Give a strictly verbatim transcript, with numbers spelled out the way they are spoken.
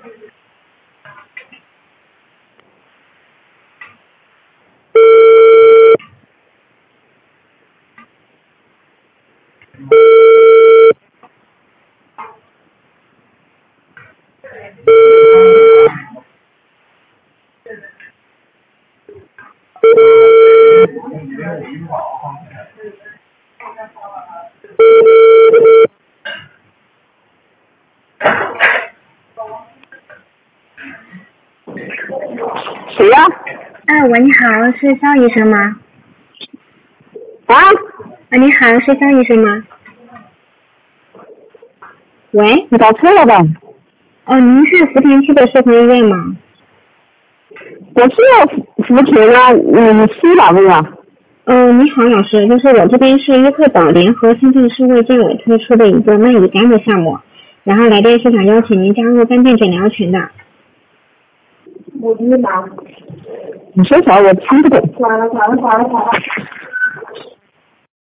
谁呀、 哎，喂，你好，是肖医生吗？ 啊？ 啊，你好，是肖医生吗？喂， 你打错了吧？ 哦，您是福田区的社团医院吗？ 我是福田啊，你是哪位啊？ 嗯、你好，老师，就是我这边是优惠岛联合深圳市卫健委推出的一个慢乙肝的项目，然后来电是想邀请您加入肝病诊疗群的。 你说啥？我听不懂。